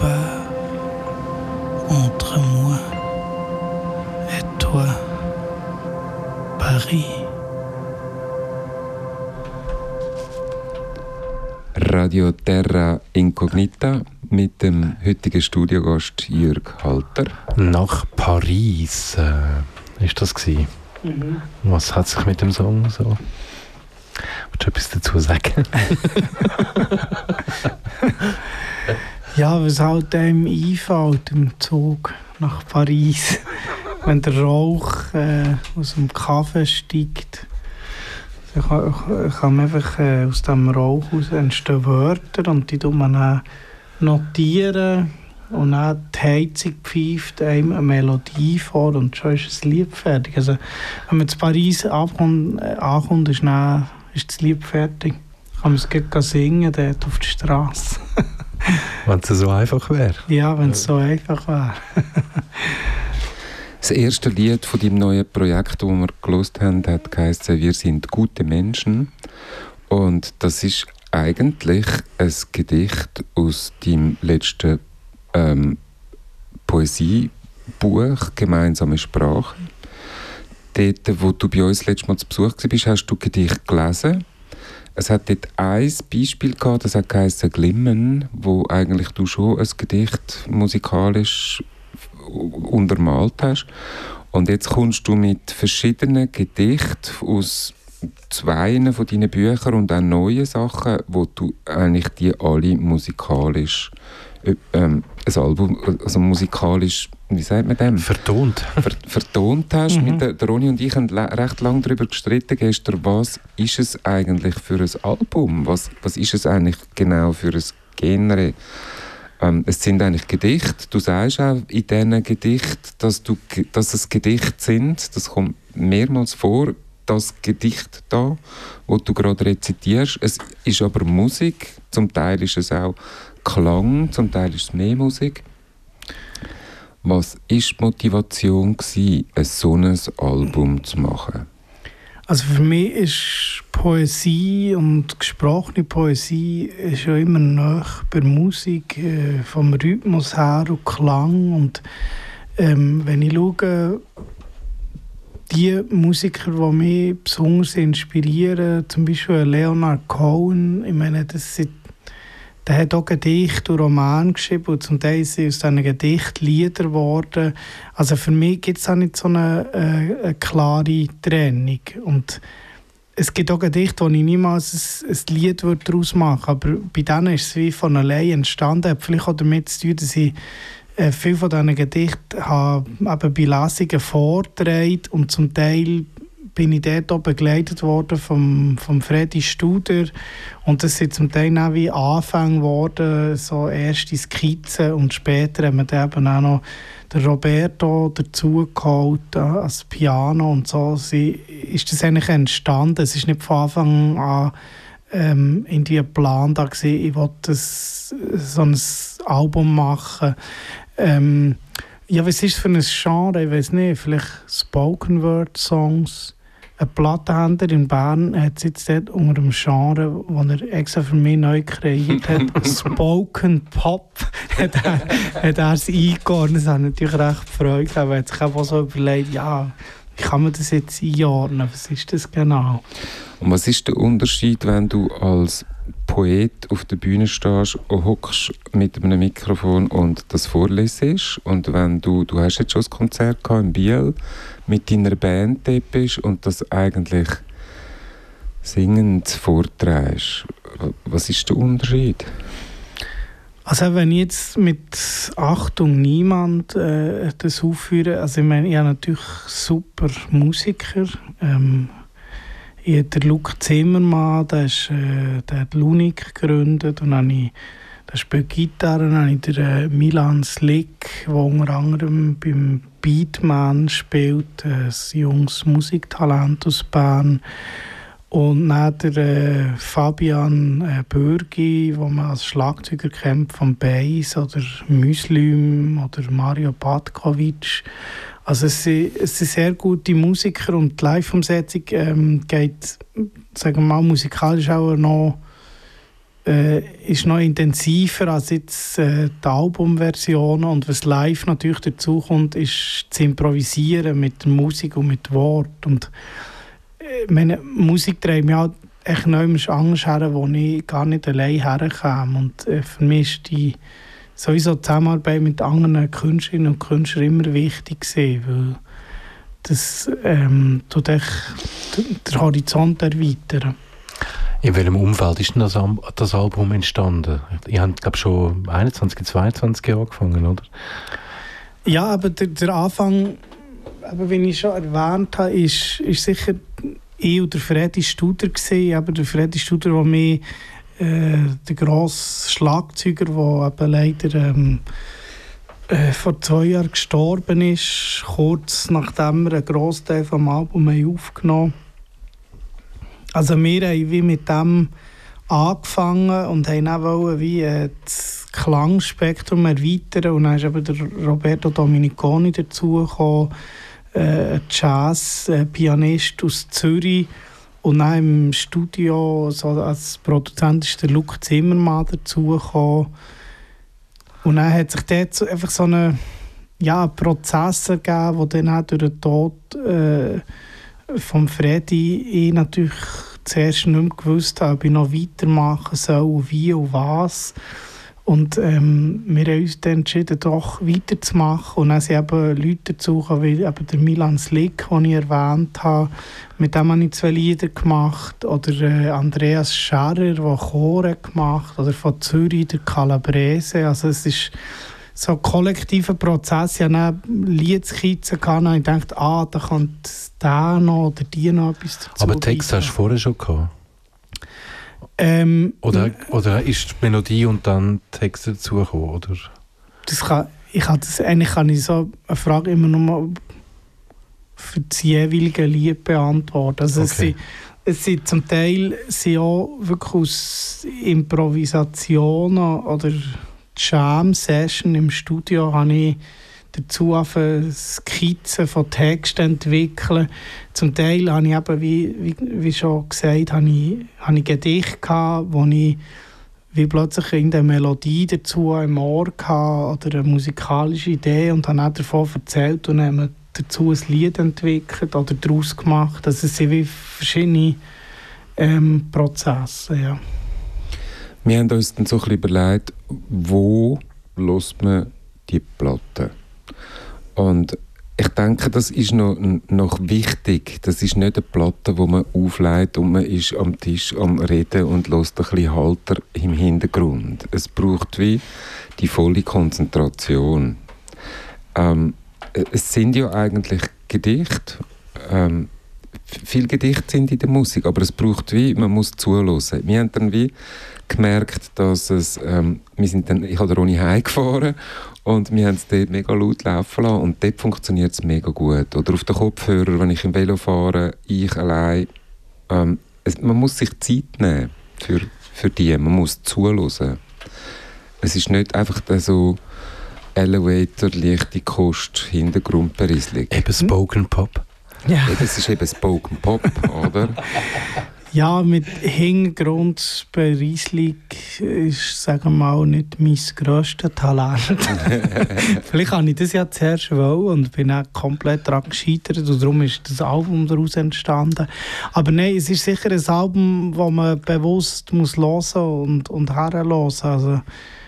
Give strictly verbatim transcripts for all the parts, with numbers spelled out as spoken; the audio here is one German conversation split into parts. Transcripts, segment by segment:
pas entre moi et toi, Paris. Radio Terra Incognita mit dem heutigen Studiogast Jürg Halter. Nach Paris äh, ist das gewesen. Mhm. Was hat sich mit dem Song so? Willst du etwas dazu sagen? Ja, was halt einem einfällt im Zug nach Paris, wenn der Rauch äh, aus dem Kaffee steigt. Ich kann, ich kann einfach äh, aus dem Rauch aus entstehen Wörter und die tut man dann notieren und dann die Heizung pfeift einem eine Melodie vor und schon ist das Lied fertig. Also, wenn man in Paris ankommt, äh, ankommt ist, dann, ist das Lied fertig. Kann man es gleich singen dort auf der Straße. Wenn es so einfach wäre. Ja, wenn es so einfach wäre. Das erste Lied von deinem neuen Projekt, das wir gehört haben, hat geheißen «Wir sind gute Menschen». Und das ist eigentlich ein Gedicht aus deinem letzten ähm, Poesiebuch «Gemeinsame Sprache». Dort, wo du bei uns letztes Mal zu Besuch warst, hast du Gedicht gelesen. Es hat dort ein Beispiel gehabt, das hat geheißen «Glimmen», wo eigentlich du schon ein Gedicht musikalisch untermalt hast. Und jetzt kommst du mit verschiedenen Gedichten aus zwei von deinen Büchern und auch neuen Sachen, wo du eigentlich die alle musikalisch ähm, ein Album, also musikalisch, wie sagt man dem? Vertont. Ver, vertont hast. Mhm. Mit der, der Ronny und ich haben recht lange darüber gestritten gestern, was ist es eigentlich für ein Album? Was, was ist es eigentlich genau für ein Genre? Ähm, es sind eigentlich Gedichte. Du sagst auch in diesen Gedichten, dass, du, dass es Gedichte sind. Das kommt mehrmals vor, das Gedicht da, das du gerade rezitierst. Es ist aber Musik. Zum Teil ist es auch Klang, zum Teil ist es mehr Musik. Was war die Motivation, ein solches Album zu machen? Also für mich ist Poesie und gesprochene Poesie ist ja immer noch bei Musik, äh, vom Rhythmus her und Klang. Und ähm, wenn ich schaue, die Musiker, die mich besonders inspirieren, zum Beispiel Leonard Cohen, ich meine, das sind, der hat auch Gedichte und Romane geschrieben und zum Teil sind aus diesen Gedichten Lieder geworden. Also für mich gibt es auch nicht so eine, äh, eine klare Trennung. Und es gibt auch Gedichte, wo ich niemals ein, ein Lied daraus machen würde, aber bei denen ist es wie von allein entstanden. Hat vielleicht auch damit zu tun, dass ich äh, viele von diesen Gedichten habe, eben bei Lesungen vorgetragen und zum Teil bin ich dort auch begleitet worden vom, vom Freddy Studer. Und das sind zum Teil auch wie Anfänge geworden, so erste Skizzen. Und später haben wir dann eben auch noch den Roberto dazu geholt, als Piano und so. Sie, ist das eigentlich entstanden. Es ist nicht von Anfang an ähm, irgendwie ein Plan da gewesen, ich wollte das, so ein Album machen. Ähm, ja, was ist das für ein Genre? Ich weiß nicht, vielleicht Spoken Word Songs. Ein Plattenhändler in Bern hat es jetzt dort unter dem Genre, das er extra für mich neu kreiert hat, Spoken Pop, hat er, hat er es eingeordnet. Das hat natürlich recht Freude gehabt. Er hat sich auch so überlegt, ja, wie kann man das jetzt einordnen? Was ist das genau? Und was ist der Unterschied, wenn du als Poet auf der Bühne stehst und hockst mit einem Mikrofon und das vorlesest, und wenn du, du hast jetzt schon ein Konzert gehabt in Biel, mit deiner Band dort bist und das eigentlich singend vorträgst. Was ist der Unterschied? Also wenn ich jetzt mit Achtung niemand äh, das aufführe, also ich meine, ich habe natürlich super Musiker. Ähm, ich habe den Luc Zimmermann, der, ist, äh, der hat Lunik gegründet, und dann habe ich, der spielt Gitarre, dann habe ich den äh, Milan Slick, der unter anderem beim Beatman spielt, ein junges Musiktalent aus Bern. Und dann der äh, Fabian äh, Bürgi, den man als Schlagzeuger kennt, von Bass, oder Muslim oder Mario Patkovic. Also es sind, es sind sehr gute Musiker, und die Live-Umsetzung ähm, geht, sagen wir mal, musikalisch auch noch äh, ist noch intensiver als jetzt äh, die Albumversionen. Und was live natürlich dazu kommt, ist zu improvisieren mit der Musik und mit Wort. Und äh, meine Musik treibt mich auch echt nirgends anders her, wo ich gar nicht allein herkomme. Und äh, für mich ist die sowieso die Zusammenarbeit mit anderen Künstlerinnen und Künstlern immer wichtig gewesen, weil das ähm, tut echt den Horizont erweitern. In welchem Umfeld ist denn das, das Album entstanden? Ihr habt, glaube ich, schon einundzwanzig, zweiundzwanzig Jahre angefangen, oder? Ja, aber der, der Anfang, aber wie ich schon erwähnt habe, ist, ist sicher ich und der Freddy Studer gewesen. Aber der Freddy Studer, der mir äh, der grosse Schlagzeuger, der eben leider ähm, äh, vor zwei Jahren gestorben ist, kurz nachdem wir einen grossen Teil vom Album haben aufgenommen haben. Also wir haben wie mit dem angefangen und haben auch wollen, wie äh, das Klangspektrum erweitern. Und dann ist eben der Roberto Dominiconi dazugekommen, äh, ein Jazz-Pianist aus Zürich. Und dann im Studio so als Produzent ist der Luc Zimmermann dazugekommen. Und dann hat sich dort einfach so einen ja, Prozess ergeben, der dann auch durch den Tod äh, vom Freddy ich natürlich zuerst nicht mehr gewusst habe, ob ich noch weitermachen soll, wie und was. Und ähm, wir haben uns dann entschieden, doch weiterzumachen. Und dann sind eben Leute dazu gekommen, wie eben der Milan Slick, den ich erwähnt habe. Mit dem habe ich zwei Lieder gemacht. Oder äh, Andreas Scherrer, der Chor gemacht hat. Oder von Zürich, der Calabrese. Also es ist so ein kollektiver Prozess. Ich hatte Liedskizzen und ich dachte, ah, da kommt der noch oder die noch etwas dazu. Aber Text hast du vorher schon gehabt? Ähm, oder, oder ist die Melodie und dann Text dazugekommen? Oder? Das kann, ich kann das, eigentlich kann ich so eine Frage immer nur mal für das jeweilige Lied beantworten. Also okay. es, sind, es sind zum Teil sind auch wirklich aus Improvisationen oder Jam-Session im Studio habe ich dazu angefangen, Skizzen von Texten entwickeln. Zum Teil habe ich eben, wie, wie, wie schon gesagt, habe ich, habe ich Gedichte gehabt, wo ich wie plötzlich eine Melodie dazu im Ohr hatte oder eine musikalische Idee und habe auch davon erzählt und dann haben wir dazu ein Lied entwickelt oder daraus gemacht. Also es sind wie verschiedene ähm, Prozesse, ja. Wir haben uns dann so ein bisschen überlegt, wo hört man die Platte? Und ich denke, das ist noch, noch wichtig. Das ist nicht eine Platte, die man auflegt und man ist am Tisch am Reden und hört ein bisschen Halter im Hintergrund. Es braucht wie die volle Konzentration. Ähm, es sind ja eigentlich Gedichte. Ähm, viele Gedichte sind in der Musik, aber es braucht wie, man muss zuhören. Wir haben dann wie gemerkt, dass es, ähm, wir sind dann, ich habe Ronny heimgefahren und wir haben es dort mega laut laufen lassen und dort funktioniert es mega gut. Oder auf den Kopfhörer, wenn ich im Velo fahre, ich allein. Ähm, es, man muss sich Zeit nehmen für, für die, man muss zuhören. Es ist nicht einfach so Elevator, leichte Kost, Hintergrundberieselung. Eben Spoken Pop. Ja. Ja, das ist eben Spoken Pop, oder? Ja, mit Hintergrundberieselung ist, sagen wir mal, nicht mein grösstes Talent. Vielleicht habe ich das ja zuerst wollen und bin auch komplett daran gescheitert und darum ist das Album daraus entstanden. Aber nein, es ist sicher ein Album, das man bewusst muss hören und, und herhören. Also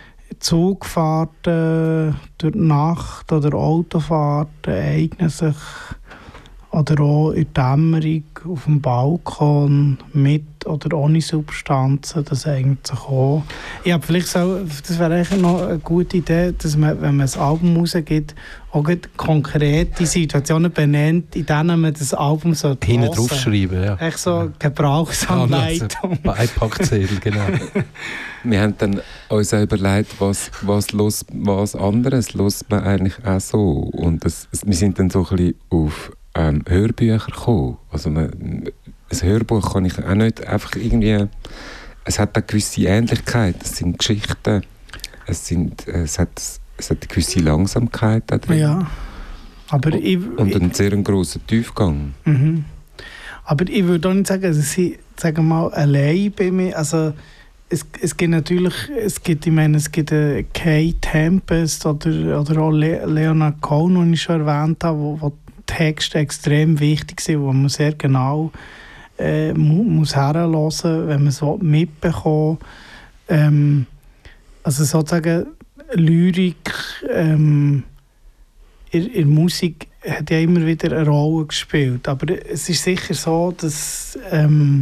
Zugfahrten durch die Nacht oder Autofahrten eignen sich, oder auch in der Dämmerung auf dem Balkon mit oder ohne Substanzen, das eignet sich auch. Ich habe vielleicht so, das wäre eigentlich noch eine gute Idee, dass man, wenn man ein Album rausgibt, auch konkrete Situationen benennt, in denen man das Album so hinten draufschreiben, ja. Echt so Gebrauchsanleitung. Beipackzettel, genau. Wir haben dann uns auch überlegt, was, was, los, was anderes hört man eigentlich auch so. Und das, wir sind dann so ein bisschen auf ähm, Hörbücher gekommen. Also man, ein Hörbuch kann ich auch nicht einfach irgendwie... Es hat eine gewisse Ähnlichkeit, es sind Geschichten, es, sind, es, hat, es hat eine gewisse Langsamkeit da drin. Ja, aber und, ich, und einen sehr grossen Tiefgang. Mhm. Aber ich würde auch nicht sagen, dass ich, sagen wir mal, allein bei mir, also es, es gibt natürlich, es gibt, ich meine, es gibt äh, Kay Tempest oder, oder auch Le- Leonard Cohen, den ich schon erwähnt habe, wo, wo Texte extrem wichtig sind, wo man sehr genau äh, mu- muss herhören, wenn man es mitbekommt. Ähm, also sozusagen Lyrik ähm, in, in der Musik hat ja immer wieder eine Rolle gespielt, aber es ist sicher so, dass, ähm,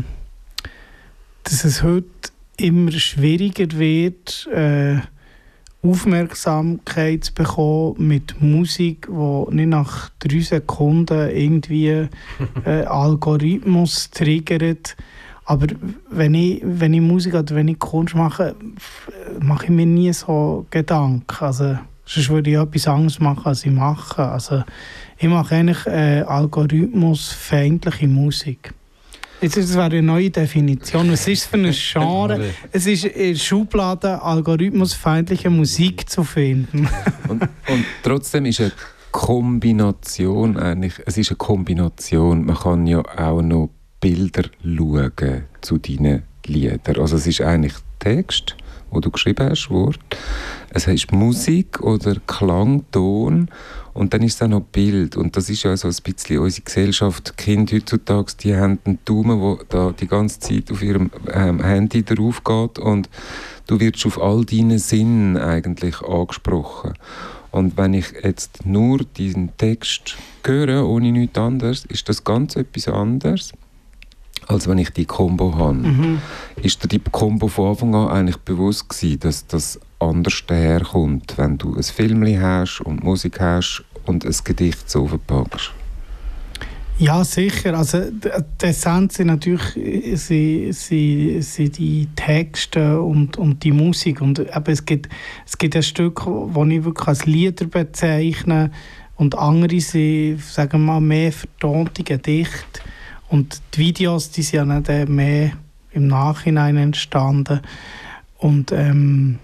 dass es heute immer schwieriger wird, äh, Aufmerksamkeit zu bekommen mit Musik, die nicht nach drei Sekunden irgendwie äh, Algorithmus triggert. Aber wenn ich, wenn ich Musik oder wenn ich Kunst mache, mache ich mir nie so Gedanken. Also, sonst würde ich etwas anderes machen, als ich mache. Also, ich mache eigentlich äh, algorithmusfeindliche Musik. Jetzt, das wäre eine neue Definition. Was ist es für ein Genre? Es ist in der Schublade algorithmusfeindliche Musik zu finden. und, und trotzdem ist eine Kombination eigentlich, es ist eine Kombination. Man kann ja auch noch Bilder schauen zu deinen Liedern. Also es ist eigentlich Text, wo du geschrieben hast, Wort. Es ist Musik oder Klang, Ton und dann ist es auch noch Bild. Und das ist ja so ein bisschen unsere Gesellschaft. Die Kinder heutzutage, die haben einen Daumen, der da die ganze Zeit auf ihrem ähm, Handy drauf geht und du wirst auf all deinen Sinnen eigentlich angesprochen. Und wenn ich jetzt nur diesen Text höre, ohne nichts anderes, ist das ganz etwas anderes, als wenn ich die Kombo habe. Mhm. Ist dir die Kombo von Anfang an eigentlich bewusst gewesen, dass das anders daherkommt, wenn du ein Filmchen hast und Musik hast und ein Gedicht so verpackst? Ja, sicher. Also, die Essenz sind natürlich sind, sind, sind die Texte und, und die Musik. Und eben, es gibt, es gibt ein Stück, das ich wirklich als Lieder bezeichne und andere sind, sagen wir mal, mehr vertonte Gedichte. Und die Videos, die sind ja dann mehr im Nachhinein entstanden. Und ähm,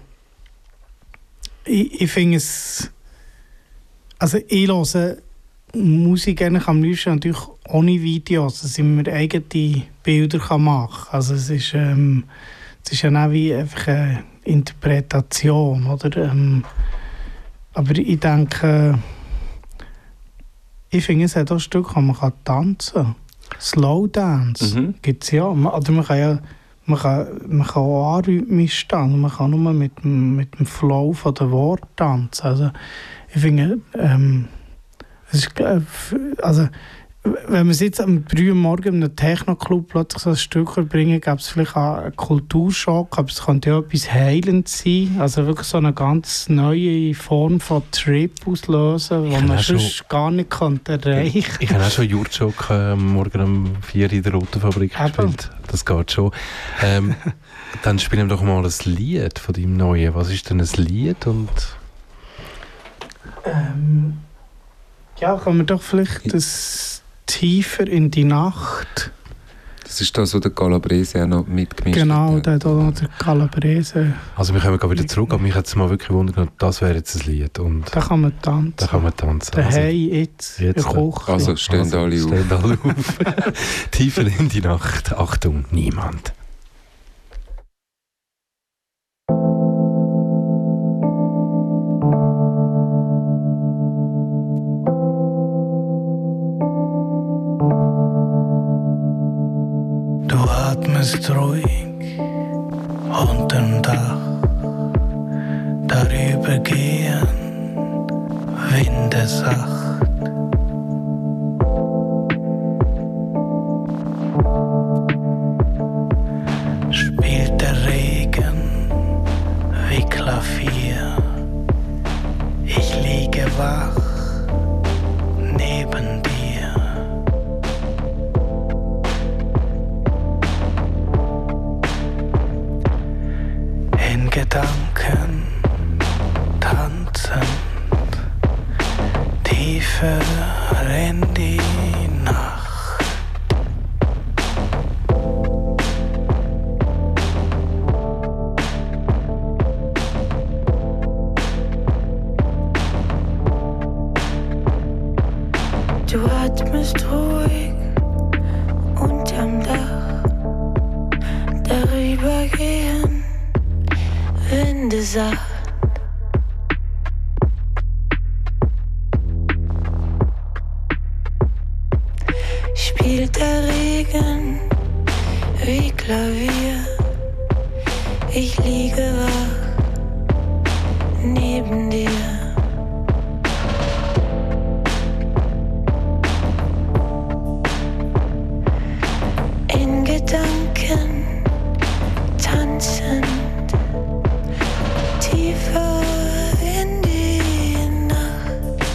ich, ich finde es... Also ich höre Musik eigentlich am liebsten natürlich ohne Videos, dass ich mir eigene Bilder machen kann. Also es ist, ähm, es ist ja auch wie einfach eine Interpretation, oder? Ähm, aber ich denke, ich finde, es hat auch ein Stück, wo man tanzen kann. Slow Dance mhm. gibt es ja. Oder man kann ja man kann, man kann auch arrhythmisch tanzen. Man kann nur mit, mit dem Flow von den Worten tanzen. Also ich finde, ähm, es ist, also, wenn man jetzt am drei Uhr morgens in einem Techno-Club plötzlich so ein Stück bringen, gäbe es vielleicht auch einen Kulturschock, aber es könnte ja etwas heilend sein. Also wirklich so eine ganz neue Form von Trip auslösen, die man sonst gar nicht könnte erreichen könnte. Ich habe auch schon Jurtschock äh, morgen um vier Uhr in der Roten Fabrik gespielt. Das geht schon. Ähm, dann spielen wir doch mal ein Lied von deinem Neuen. Was ist denn ein Lied? Und ähm, ja, kann man doch vielleicht das Tiefer in die Nacht. Das ist das, was der Calabrese auch noch mitgemischt genau, hat. Genau, der hat auch der Calabrese. Also wir kommen gerade wieder zurück, aber mich hat es mal wirklich gewundert, das wäre jetzt ein Lied. Und da kann man tanzen. Da kann man tanzen. Der also, Hey, jetzt, jetzt Küche. Also stehen also, alle auf. Stehen alle auf. Tiefer in die Nacht. Achtung, niemand. Atmest ruhig unterm Dach, darüber gehen Winde sacht. Spielt der Regen wie Klavier, ich liege wach neben dir. Gedanken tanzend, tiefer in die Nacht. Du atmest ruhig unterm Dach, darüber gehen Winde sacht. Spielt der Regen wie Klavier. Ich liege wach neben dir. In Gedanken tanzend tiefer in die Nacht.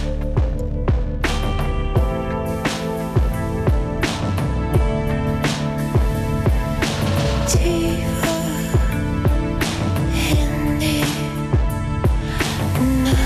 Tiefer in die Nacht.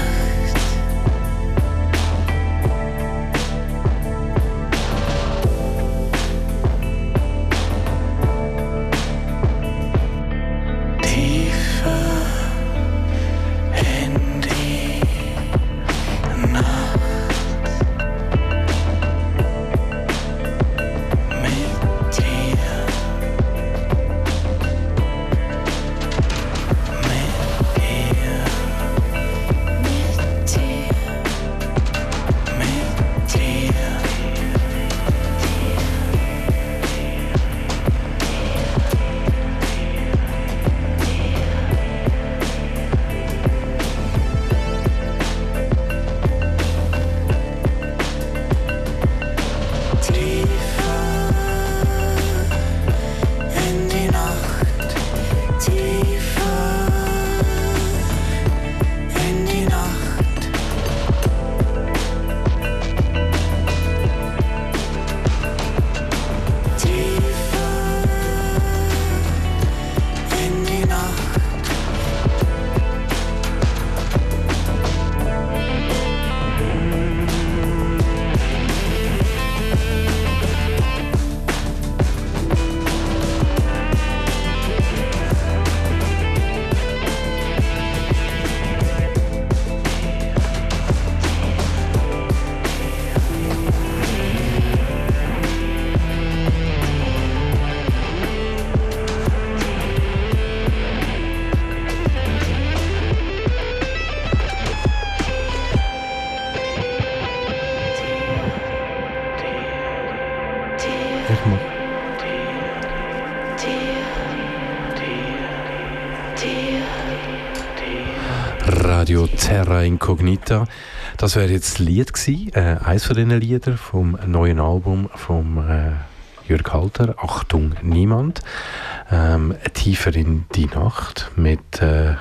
Radio Terra Incognita. Das wäre jetzt das Lied gewesen, äh, eines von diesen Liedern vom neuen Album von äh, Jürg Halter, Achtung, Niemand. Ähm, Tiefer in die Nacht mit äh,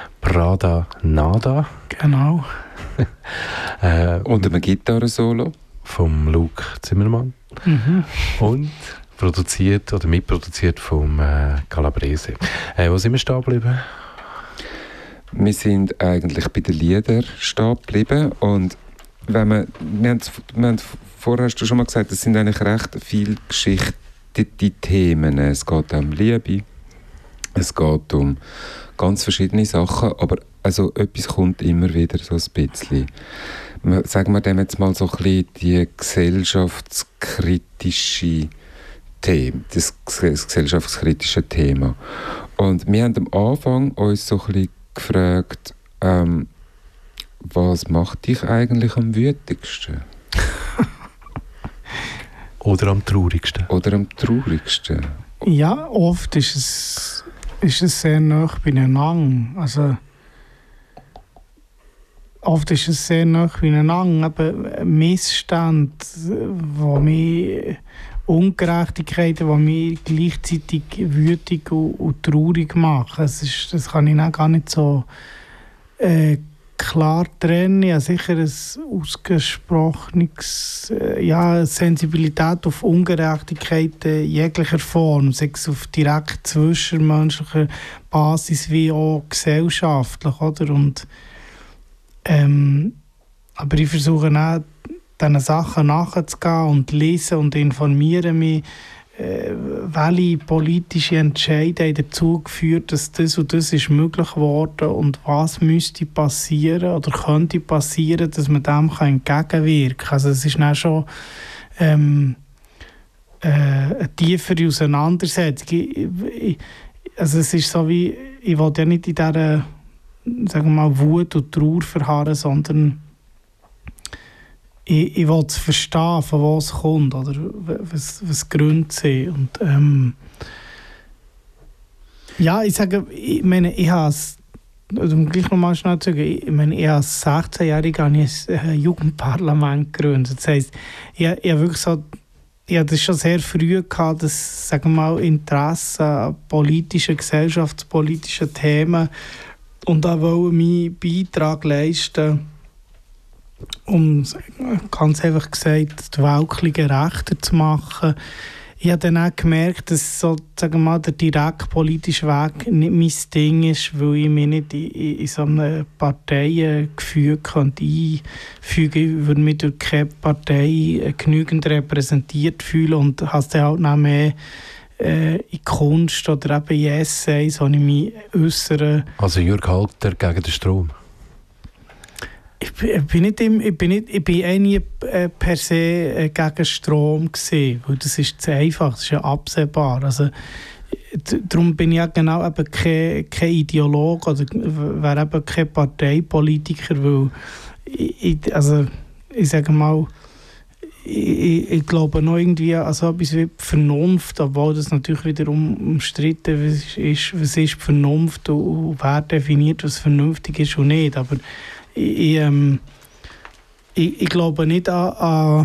Prada Nada. Genau. äh, Und einem Gitarrensolo vom Luke Zimmermann. Mhm. Und produziert oder mitproduziert vom äh, Calabrese. Äh, wo sind wir stehen geblieben? Wir sind eigentlich bei den Liedern stehen geblieben und wenn man, wir haben, wir haben, vorher hast du schon mal gesagt, es sind eigentlich recht viel geschichtete Themen. Es geht um Liebe, es geht um ganz verschiedene Sachen, aber also etwas kommt immer wieder so ein bisschen. Sagen wir dem jetzt mal so ein bisschen die gesellschaftskritische Thema, das gesellschaftskritische Thema. Und wir haben am Anfang uns so ein bisschen gefragt, ähm, was macht dich eigentlich am wütigsten? Oder am traurigsten? Oder am traurigsten? Ja, oft ist es, ist es sehr nah beieinander. Also, oft ist es sehr nah beieinander. Eben Missstände, wo mich Ungerechtigkeiten, die mich gleichzeitig wütig und, und traurig machen. Das, ist, das kann ich auch gar nicht so äh, klar trennen. Ja, sicher ein ausgesprochenes äh, ja, Sensibilität auf Ungerechtigkeiten jeglicher Form, sei es auf direkt zwischenmenschlicher Basis wie auch gesellschaftlich. Oder? Und, ähm, aber ich versuche auch, diesen Sachen nachzugehen und lesen und informieren mich, äh, welche politische Entscheidungen haben dazu geführt, dass das und das ist möglich geworden und was müsste passieren oder könnte passieren, dass man dem entgegenwirken kann. Also es ist dann schon ähm, äh, eine tiefere Auseinandersetzung. Ich, ich, also es ist so wie, ich will ja nicht in dieser, sagen wir mal, Wut und Trauer verharren, sondern ich, ich will es verstehen, von wo es kommt, oder was, was die Gründe sind. Und, ähm, ja, ich sage, ich meine, ich habe es, um gleich nochmal schnell zu sagen, ich meine, ich als sechzehnjähriger habe ich ein Jugendparlament gegründet. Das heisst, ich, ich habe wirklich so, ich hatte das schon sehr früh gehabt, dass, sagen wir mal, Interesse an politischen, gesellschaftspolitischen Themen und auch wollte meinen Beitrag leisten, um, ganz einfach gesagt, die Welt gerechter zu machen. Ich habe dann auch gemerkt, dass so, sagen wir mal, der direkt politische Weg nicht mein Ding ist, weil ich mich nicht in, in, in so einem Parteiengefüge einfügen könnte. Ich würde mich durch keine Partei genügend repräsentiert fühlen und habe es dann halt noch mehr äh, in Kunst oder eben in Essays, wo ich mich äußere. Also Jürg Halter gegen den Strom? Ich bin, bin nicht im, ich bin nicht, ich bin auch nie äh, per se äh, gegen Strom gewesen, weil das ist zu einfach, das ist ja absehbar. Also, darum bin ich ja genau eben kein, kein Ideologe oder wäre eben kein Parteipolitiker, weil ich, ich, also, ich sage mal, ich, ich glaube noch irgendwie an so etwas wie Vernunft, obwohl das natürlich wiederum umstritten ist, was ist Vernunft und wer definiert, was vernünftig ist und nicht. Aber Ich, ich, ähm, ich, ich glaube nicht an, an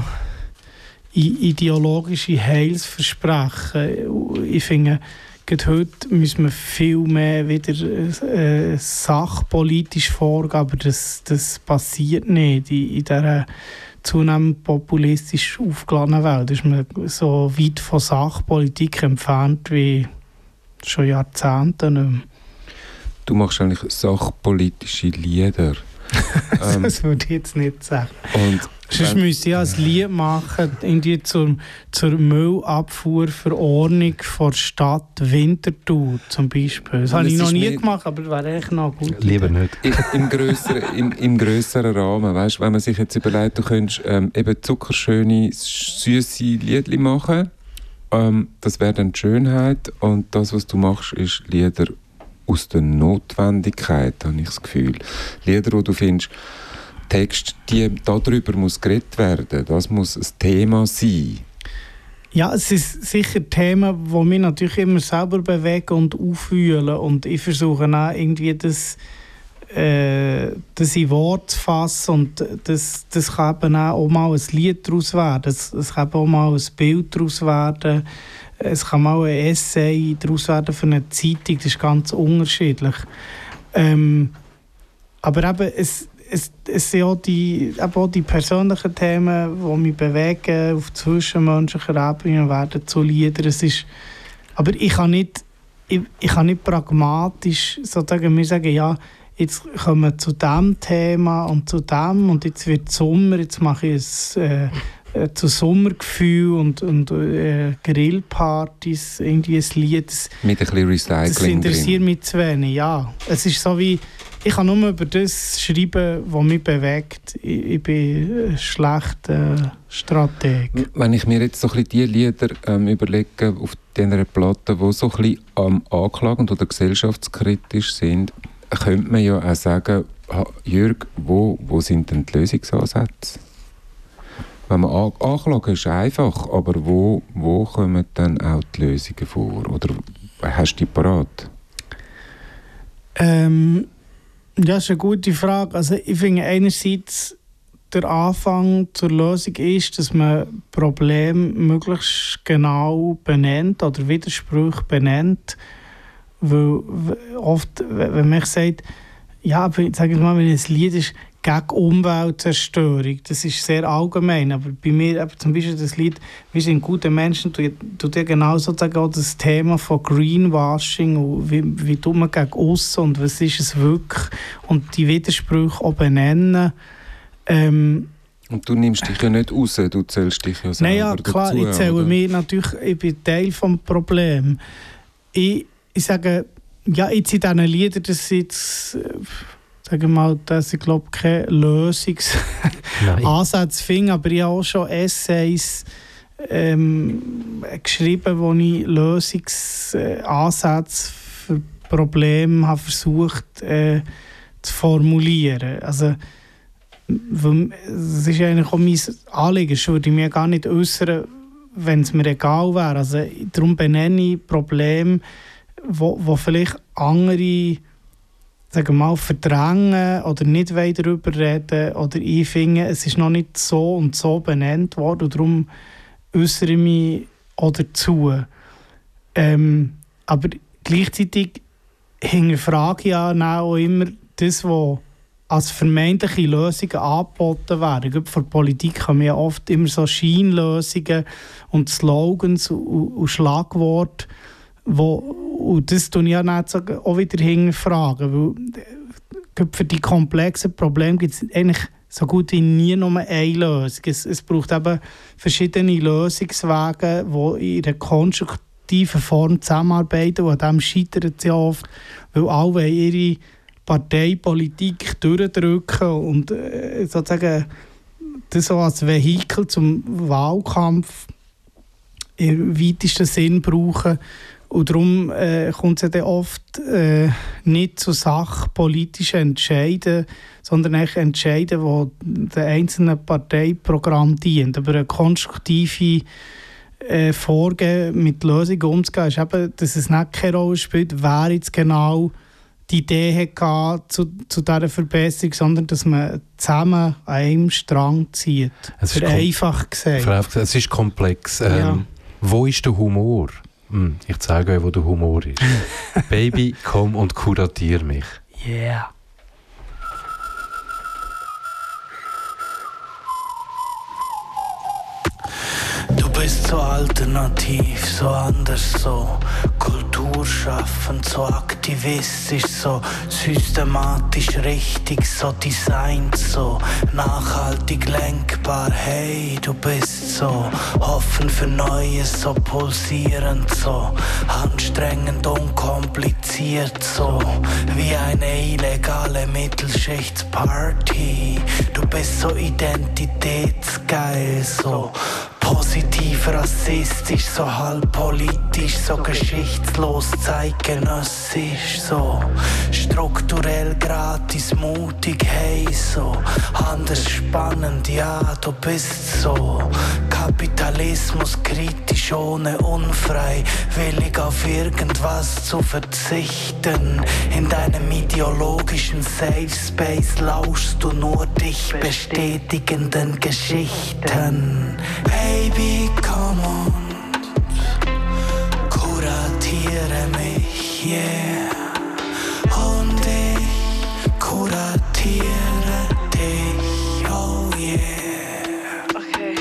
ideologische Heilsversprechen. Ich finde, gerade heute müssen wir viel mehr wieder äh, sachpolitisch vorgehen, aber das, das passiert nicht in, in dieser zunehmend populistisch aufgeladenen Welt. Da ist man so weit von Sachpolitik entfernt wie schon Jahrzehnte nicht mehr. Du machst eigentlich sachpolitische Lieder. ähm, das würde ich jetzt nicht sagen. Und sonst müsste ich ein Lied machen, irgendwie zur, zur Müllabfuhrverordnung der Stadt Winterthur zum Beispiel. Das habe ich noch nie gemacht, aber das wäre echt noch gut. Lieber nicht. Im, im, grösseren, im, im grösseren Rahmen, weißt, wenn man sich jetzt überlegt, du könntest ähm, eben zuckerschöne, süße Liedli machen, ähm, das wäre dann die Schönheit, und das, was du machst, ist Lieder aus der Notwendigkeit, habe ich das Gefühl. Lieder, wo du findest, Text, die, darüber muss geredet werden, das muss ein Thema sein. Ja, es ist sicher Themen, die mich natürlich immer selber bewegen und aufwühlen, und ich versuche auch irgendwie das, äh, das in Wort zu fassen, und das, das kann eben auch mal ein Lied daraus werden, es, es kann auch mal ein Bild daraus werden. Es kann mal ein Essay daraus werden für eine Zeitung, das ist ganz unterschiedlich. Ähm, aber eben, es, es, es sind auch die, eben auch die persönlichen Themen, die mich bewegen, auf zwischenmenschlicher Ebene werden zu Liedern. Es ist, aber ich kann nicht, ich, ich kann nicht pragmatisch sozusagen mir sagen, ja, jetzt kommen wir zu diesem Thema und zu dem, und jetzt wird Sommer, jetzt mache ich es äh, zu Sommergefühl und, und äh, Grillpartys, irgendwie ein Lied. Das, mit ein bisschen Recycling das interessiert drin. mich zu wenig, ja. Es ist so wie, ich kann nur über das schreiben, was mich bewegt. Ich, ich bin ein schlechter Strateg. Wenn ich mir jetzt so ein bisschen die Lieder ähm, überlege, auf dieser Platte, die so ein bisschen ähm, anklagend oder gesellschaftskritisch sind, könnte man ja auch sagen, Jürg, wo, wo sind denn die Lösungsansätze? Wenn man an- anklagen, ist einfach, aber wo, wo kommen dann auch die Lösungen vor? Oder hast du die parat? Ähm, ja, das ist eine gute Frage. Also ich finde einerseits, der Anfang zur Lösung ist, dass man Probleme möglichst genau benennt oder Widersprüche benennt. Weil oft, wenn man sagt, ja, sag ich mal, wenn ein Lied ist gegen Umweltzerstörung, das ist sehr allgemein, aber bei mir eben zum Beispiel das Lied «Wir sind gute Menschen» tut ja genau sozusagen auch das Thema von Greenwashing und wie, wie tut man gegen aussen und was ist es wirklich, und die Widersprüche auch benennen. Ähm, Und du nimmst dich ja nicht raus, du zählst dich ja selber naja, klar, dazu. ich zähle oder? mich natürlich, ich bin Teil des Problems. Ich, ich sage, ja, jetzt in diesen Liedern, das ist jetzt, sagen wir mal, dass ich glaube, keine Lösungsansätze finde, aber ich habe auch schon Essays ähm, geschrieben, wo ich Lösungsansätze für Problem habe versucht äh, zu formulieren. Also, es ist eigentlich auch mein Anliegen, ich würde mich gar nicht äußern, wenn es mir egal wäre. Also, darum benenne ich Probleme, wo, wo vielleicht andere, sagen wir mal, verdrängen oder nicht darüber reden oder ich finde, es ist noch nicht so und so benannt worden und darum äußere ich mich auch dazu. Ähm, aber gleichzeitig hinterfrage ich ja auch immer das, was als vermeintliche Lösungen angeboten werden. Gerade von der Politik haben wir ja oft immer so Scheinlösungen und Slogans und, und Schlagworte, wo, und das tue ich ja nicht auch wieder hinterfragen, weil für die komplexen Probleme gibt es eigentlich so gut wie nie nur eine Lösung. Es, es braucht eben verschiedene Lösungswege, die in einer konstruktiven Form zusammenarbeiten, und an dem scheitert es ja oft, weil alle ihre Parteipolitik durchdrücken und äh, sozusagen das so als Vehikel zum Wahlkampf im weitesten Sinn brauchen. Und darum äh, kommt es ja dann oft äh, nicht zu sachpolitischen Entscheiden, sondern eigentlich Entscheiden, die den einzelnen Parteiprogramm dienen. Aber eine konstruktive äh, Vorgehen mit Lösungen umzugehen, ist eben, dass es nicht keine Rolle spielt, wer jetzt genau die Idee hatte zu, zu dieser Verbesserung, sondern dass man zusammen an einem Strang zieht. Es ist einfach gesagt. Es ist komplex. Ähm, Ja. Wo ist der Humor? Hm, ich zeige euch, wo der Humor ist. Baby, komm und kuratier mich. Yeah. Du bist so alternativ, so anders, so kulturschaffend, so aktivistisch, so systematisch richtig, so designt, so nachhaltig lenkbar. Hey, du bist so offen für Neues, so pulsierend, so anstrengend, unkompliziert, so wie eine illegale Mittelschichtsparty. Du bist so identitätsgeil, so positiv rassistisch, so halb politisch, so geschichtslos zeitgenössisch, so strukturell gratis mutig, hey, so anders spannend, ja, du bist so Kapitalismus kritisch, ohne unfrei, willig auf irgendwas zu verzichten. In deinem ideologischen Safe Space lauschst du nur dich bestätigenden Geschichten. Baby, komm und kuratiere mich, yeah. Und ich kuratiere dich, oh yeah. Okay.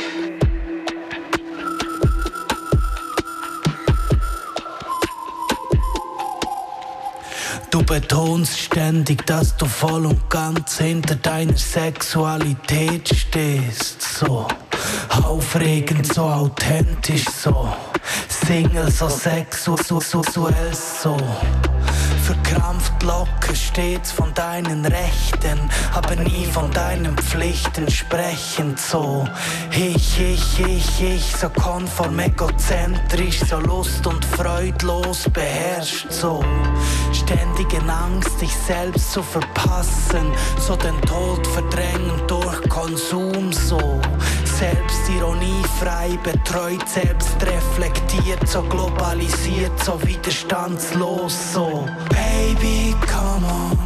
Du betonst ständig, dass du voll und ganz hinter deiner Sexualität stehst, so aufregend, so authentisch, so Single, so sexu- so sexuell, so verkrampft locker stets von deinen Rechten, aber nie von deinen Pflichten sprechend, so ich, ich, ich, ich, so konform egozentrisch, so lust- und freudlos beherrscht, so ständig in Angst, dich selbst zu verpassen, so den Tod verdrängen durch Konsum, so selbstironiefrei, betreut, selbst reflektiert, so globalisiert, so widerstandslos, so Baby, come on,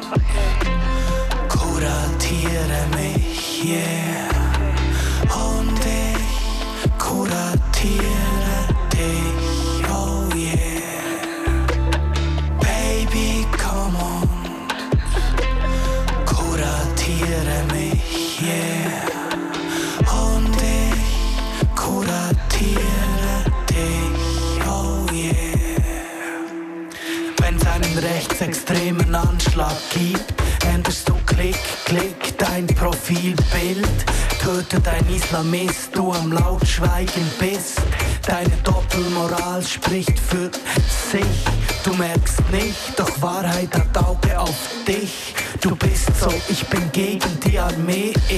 kuratiere mich, yeah, und ich kuratiere dich, oh yeah. Baby, come on, kuratiere mich, yeah, und ich kuratiere dich, oh yeah. Wenn's einen rechtsextremen Anschlag gibt, änderst du Klick, Klick dein Profilbild. Tötet ein Islamist, du am laut schweigen bist. Deine Doppelmoral spricht für sich. Du merkst nicht, doch Wahrheit hat Auge auf dich. Du bist so, ich bin gegen die Armee.